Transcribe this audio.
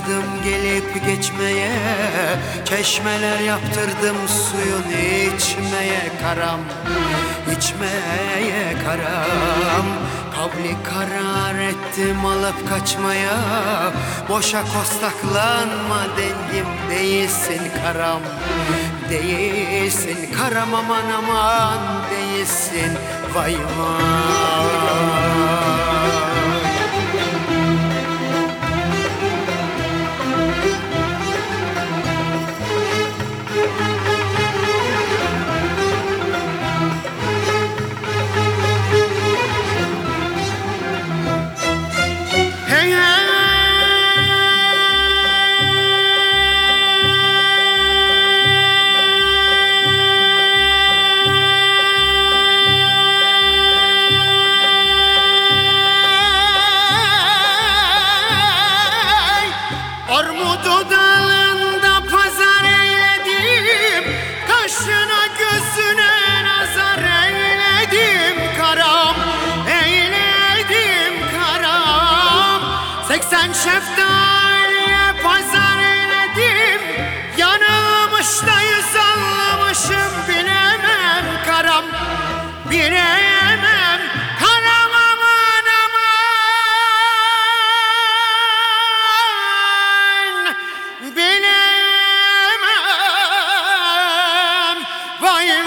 Kırdım gelip geçmeye, çeşmeler yaptırdım suyun içmeye karam, içmeye karam. Kavli karar ettim alıp kaçmaya, boşa kostaklanma dengim değilsin karam, değilsin karam, aman aman değilsin, vay vay. Armudu dalında pazar eyledim, kaşına gözüne nazar eyledim karam, eyledim karam. 80 şeftaliye pazar eyledim, yanılmış da yüz almışım, bilemem karam, bilemem karam, aman aman bilemem, vay